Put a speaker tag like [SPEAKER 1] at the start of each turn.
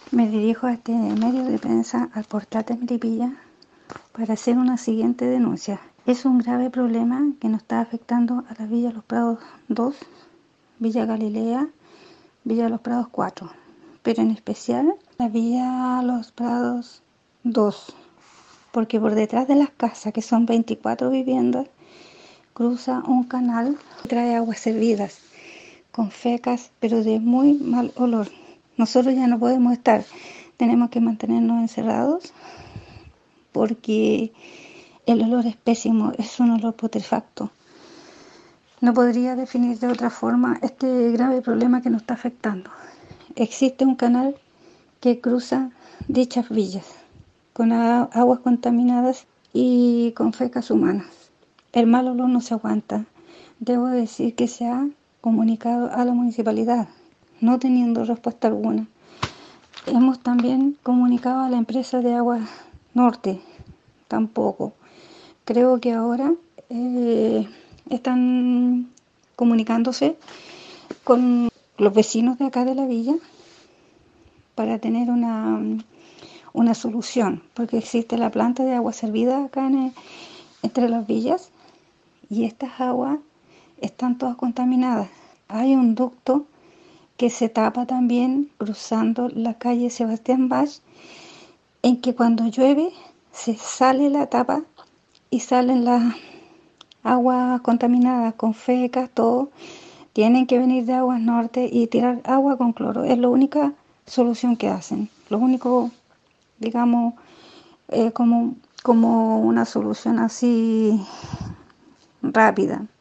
[SPEAKER 1] Me dirijo a este medio de prensa, al portal de Melipilla, para hacer una siguiente denuncia. Es un grave problema que nos está afectando a la Villa Los Prados 2, Villa Galilea, Villa Los Prados 4, pero en especial la Villa Los Prados 2, porque por detrás de las casas, que son 24 viviendas, cruza un canal que trae aguas servidas con fecas, pero de muy mal olor. Nosotros ya no podemos estar, tenemos que mantenernos encerrados porque el olor es pésimo, es un olor putrefacto. No podría definir de otra forma este grave problema que nos está afectando. Existe un canal que cruza dichas villas con aguas contaminadas y con fecas humanas. El mal olor no se aguanta. Debo decir que se ha comunicado a la municipalidad, no teniendo respuesta alguna. Hemos también comunicado a la empresa de Aguas Norte, tampoco. Creo que ahora están comunicándose con los vecinos de acá de la villa para tener una solución, porque existe la planta de agua servida acá entre las villas y estas aguas están todas contaminadas. Hay un ducto que se tapa también cruzando la calle Sebastián Bach, en que cuando llueve se sale la tapa y salen las aguas contaminadas con fecas, todo. Tienen que venir de Aguas Norte y tirar agua con cloro. Es la única solución que hacen. Lo único, digamos, como una solución así rápida.